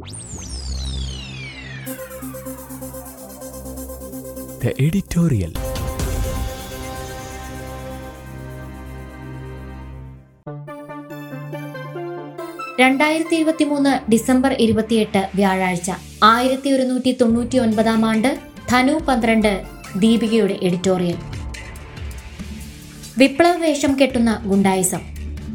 The editorial. December 28 വ്യാഴാഴ്ച 1199 ആണ്ട് ധനു 12 ദീപികയുടെ editorial. വിപ്ലവ വേഷം കെട്ടുന്ന ഗുണ്ടായിസം.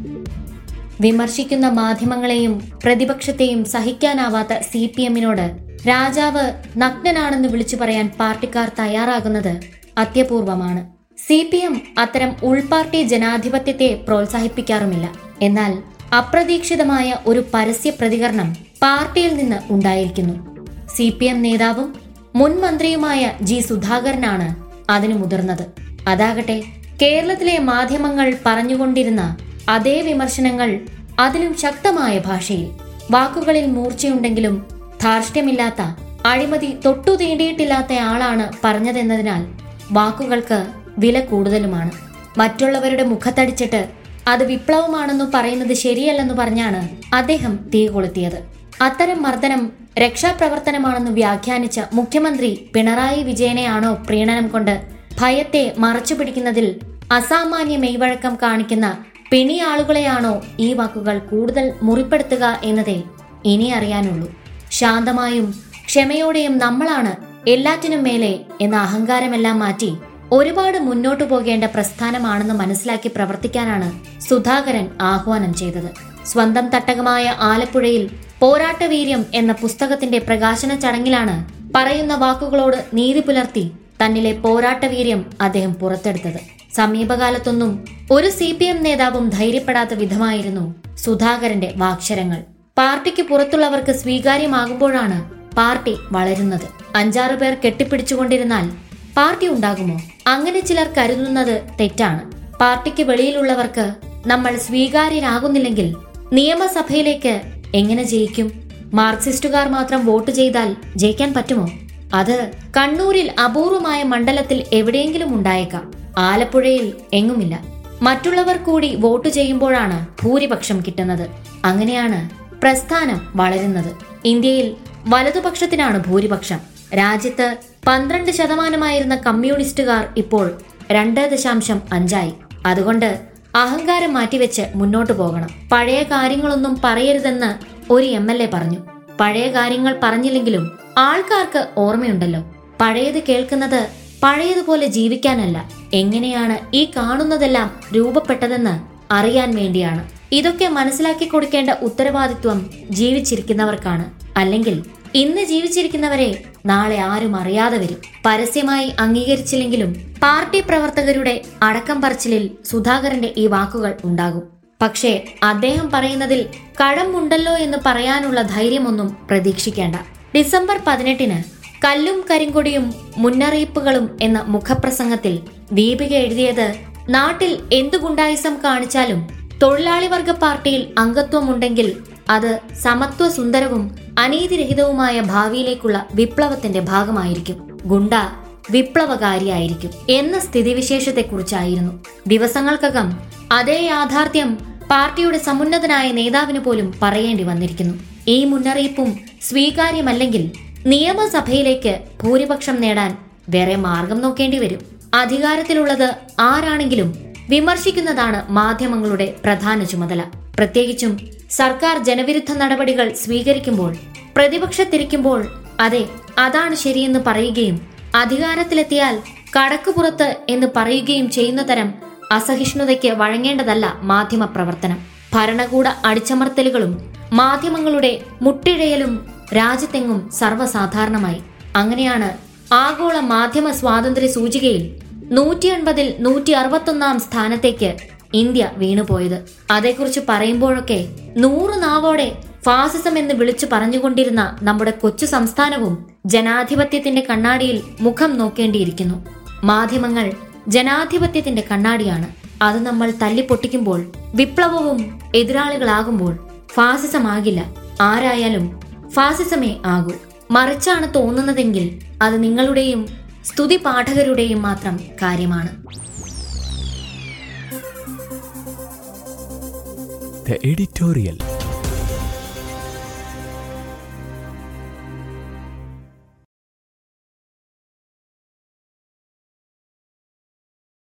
വിമർശിക്കുന്ന മാധ്യമങ്ങളെയും പ്രതിപക്ഷത്തെയും സഹിക്കാനാവാത്ത CPM-നോട് രാജാവ് നഗ്നനാണെന്ന് വിളിച്ചു പറയാൻ പാർട്ടിക്കാർ തയ്യാറാകുന്നത് അത്യപൂർവമാണ്. CPM അത്തരം ഉൾപാർട്ടി ജനാധിപത്യത്തെ പ്രോത്സാഹിപ്പിക്കാറുമില്ല. എന്നാൽ അപ്രതീക്ഷിതമായ ഒരു പരസ്യ പ്രതികരണം പാർട്ടിയിൽ നിന്ന് ഉണ്ടായിരിക്കുന്നു. CPM നേതാവും മുൻ മന്ത്രിയുമായ G. സുധാകരനാണ് അതിനു മുതിർന്നത്. അതാകട്ടെ കേരളത്തിലെ മാധ്യമങ്ങൾ പറഞ്ഞുകൊണ്ടിരുന്ന അതേ വിമർശനങ്ങൾ അതിലും ശക്തമായ ഭാഷയിൽ. വാക്കുകളിൽ മൂർച്ചയുണ്ടെങ്കിലും ധാർഷ്ട്യമില്ലാത്ത, അഴിമതി തൊട്ടു തീണ്ടിയിട്ടില്ലാത്ത ആളാണ് പറഞ്ഞതെന്നതിനാൽ വാക്കുകൾക്ക് വില കൂടുതലുമാണ്. മറ്റുള്ളവരുടെ മുഖത്തടിച്ചിട്ട് അത് വിപ്ലവമാണെന്നു പറയുന്നത് ശരിയല്ലെന്ന് പറഞ്ഞാണ് അദ്ദേഹം തീ കൊളുത്തിയത്. അത്തരം മർദ്ദനം രക്ഷാപ്രവർത്തനമാണെന്ന് വ്യാഖ്യാനിച്ച മുഖ്യമന്ത്രി പിണറായി വിജയനെയാണോ പ്രീണനം കൊണ്ട് ഭയത്തെ മറച്ചുപിടിക്കുന്നതിൽ അസാമാന്യ മെയ്വഴക്കം കാണിക്കുന്ന പിണിയാളുകളെയാണോ ഈ വാക്കുകൾ കൂടുതൽ മുറിപ്പെടുത്തുക എന്നതേ ഇനി അറിയാനുള്ളൂ. ശാന്തമായും ക്ഷമയോടെയും നമ്മളാണ് എല്ലാറ്റിനും മേലെ എന്ന അഹങ്കാരമെല്ലാം മാറ്റി ഒരുപാട് മുന്നോട്ടു പോകേണ്ട പ്രസ്ഥാനമാണെന്ന് മനസ്സിലാക്കി പ്രവർത്തിക്കാനാണ് സുധാകരൻ ആഹ്വാനം ചെയ്തത്. സ്വന്തം തട്ടകമായ ആലപ്പുഴയിൽ പോരാട്ടവീര്യം എന്ന പുസ്തകത്തിന്റെ പ്രകാശന ചടങ്ങിലാണ് പറയുന്ന വാക്കുകളോട് നീതി പുലർത്തി തന്നിലെ പോരാട്ടവീര്യം അദ്ദേഹം പുറത്തെടുത്തത്. സമീപകാലത്തൊന്നും ഒരു CPM നേതാവും ധൈര്യപ്പെടാത്ത വിധമായിരുന്നു സുധാകരന്റെ വാക്ശരങ്ങൾ. പാർട്ടിക്ക് പുറത്തുള്ളവർക്ക് സ്വീകാര്യമാകുമ്പോഴാണ് പാർട്ടി വളരുന്നത്. 5-6 പേർ കെട്ടിപ്പിടിച്ചുകൊണ്ടിരുന്നാൽ പാർട്ടി ഉണ്ടാകുമോ? അങ്ങനെ ചിലർ കരുതുന്നത് തെറ്റാണ്. പാർട്ടിക്ക് വെളിയിലുള്ളവർക്ക് നമ്മൾ സ്വീകാര്യരാകുന്നില്ലെങ്കിൽ നിയമസഭയിലേക്ക് എങ്ങനെ ജയിക്കും? മാർക്സിസ്റ്റുകാർ മാത്രം വോട്ട് ചെയ്താൽ ജയിക്കാൻ പറ്റുമോ? അത് കണ്ണൂരിൽ അപൂർവമായ മണ്ഡലത്തിൽ എവിടെയെങ്കിലും ഉണ്ടായേക്കാം. ആലപ്പുഴയിൽ എങ്ങുമില്ല. മറ്റുള്ളവർ കൂടി വോട്ട് ചെയ്യുമ്പോഴാണ് ഭൂരിപക്ഷം കിട്ടുന്നത്. അങ്ങനെയാണ് പ്രസ്ഥാനം വളരുന്നത്. ഇന്ത്യയിൽ വലതുപക്ഷത്തിനാണ് ഭൂരിപക്ഷം. രാജ്യത്ത് 12% കമ്മ്യൂണിസ്റ്റുകാർ ഇപ്പോൾ 2.5 അതുകൊണ്ട് അഹങ്കാരം മാറ്റിവെച്ച് മുന്നോട്ടു പോകണം. പഴയ കാര്യങ്ങളൊന്നും പറയരുതെന്ന് ഒരു MLA പറഞ്ഞു. പഴയ കാര്യങ്ങൾ പറഞ്ഞില്ലെങ്കിലും ആൾക്കാർക്ക് ഓർമ്മയുണ്ടല്ലോ. പഴയത് കേൾക്കുന്നത് പഴയതുപോലെ ജീവിക്കാനല്ല, എങ്ങനെയാണ് ഈ കാണുന്നതെല്ലാം രൂപപ്പെട്ടതെന്ന് അറിയാൻ വേണ്ടിയാണ്. ഇതൊക്കെ മനസ്സിലാക്കി കൊടുക്കേണ്ട ഉത്തരവാദിത്വം ജീവിച്ചിരിക്കുന്നവർക്കാണ്. അല്ലെങ്കിൽ ഇന്ന് ജീവിച്ചിരിക്കുന്നവരെ നാളെ ആരും അറിയാതെ വരും. പരസ്യമായി അംഗീകരിച്ചില്ലെങ്കിലും പാർട്ടി പ്രവർത്തകരുടെ അടക്കം പറച്ചിലിൽ സുധാകരന്റെ ഈ വാക്കുകൾ ഉണ്ടാകും. പക്ഷേ അദ്ദേഹം പറയുന്നതിൽ കഴമ്പുണ്ടല്ലോ എന്ന് പറയാനുള്ള ധൈര്യമൊന്നും പ്രതീക്ഷിക്കേണ്ട. ഡിസംബർ 18 കല്ലും കരിങ്കൊടിയും മുന്നറിയിപ്പുകളും എന്ന മുഖപ്രസംഗത്തിൽ ദീപിക എഴുതിയത്, നാട്ടിൽ എന്തു ഗുണ്ടായിസം കാണിച്ചാലും തൊഴിലാളി വർഗ പാർട്ടിയിൽ അംഗത്വമുണ്ടെങ്കിൽ അത് സമത്വ സുന്ദരവും അനീതിരഹിതവുമായ ഭാവിയിലേക്കുള്ള വിപ്ലവത്തിന്റെ ഭാഗമായിരിക്കും. ഗുണ്ട വിപ്ലവകാരിയായിരിക്കും എന്ന സ്ഥിതിവിശേഷത്തെക്കുറിച്ചായിരുന്നു. ദിവസങ്ങൾക്കകം അതേ യാഥാർത്ഥ്യം പാർട്ടിയുടെ സമുന്നതനായ നേതാവിന് പോലും പറയേണ്ടി വന്നിരിക്കുന്നു. ഈ മുന്നറിയിപ്പും സ്വീകാര്യമല്ലെങ്കിൽ നിയമസഭയിലേക്ക് ഭൂരിപക്ഷം നേടാൻ വേറെ മാർഗം നോക്കേണ്ടി വരും. അധികാരത്തിലുള്ളത് ആരാണെങ്കിലും വിമർശിക്കുന്നതാണ് മാധ്യമങ്ങളുടെ പ്രധാന ചുമതല. പ്രത്യേകിച്ചും സർക്കാർ ജനവിരുദ്ധ നടപടികൾ സ്വീകരിക്കുമ്പോൾ, പ്രതിപക്ഷത്തിരിക്കുമ്പോൾ അതെ അതാണ് ശരിയെന്ന് പറയുകയും അധികാരത്തിലെത്തിയാൽ കടക്കുപുറത്ത് എന്ന് പറയുകയും ചെയ്യുന്ന തരം അസഹിഷ്ണുതയ്ക്ക് വഴങ്ങേണ്ടതല്ല മാധ്യമ പ്രവർത്തനം. ഭരണകൂട അടിച്ചമർത്തലുകളും മാധ്യമങ്ങളുടെ മുട്ടിഴയലും രാജ്യത്തെങ്ങും സർവ്വസാധാരണമായി. അങ്ങനെയാണ് ആഗോള മാധ്യമ സ്വാതന്ത്ര്യ സൂചികയിൽ 180-ൽ 161 സ്ഥാനത്തേക്ക് ഇന്ത്യ വീണുപോയത്. അതേക്കുറിച്ച് പറയുമ്പോഴൊക്കെ 100 നാവോടെ ഫാസിസം എന്ന് വിളിച്ചു പറഞ്ഞുകൊണ്ടിരുന്ന നമ്മുടെ കൊച്ചു സംസ്ഥാനവും ജനാധിപത്യത്തിന്റെ കണ്ണാടിയിൽ മുഖം നോക്കേണ്ടിയിരിക്കുന്നു. മാധ്യമങ്ങൾ ജനാധിപത്യത്തിന്റെ കണ്ണാടിയാണ്. അത് നമ്മൾ തല്ലിപ്പൊട്ടിക്കുമ്പോൾ, വിപ്ലവവും എതിരാളികളാകുമ്പോൾ ഫാസിസമാകില്ല. ആരായാലും ഫാസിസമേ ആകൂ. മറിച്ചാണ് തോന്നുന്നതെങ്കിൽ അത് നിങ്ങളുടെയും സ്തുതി പാഠകരുടെയും മാത്രം കാര്യമാണ്. The editorial.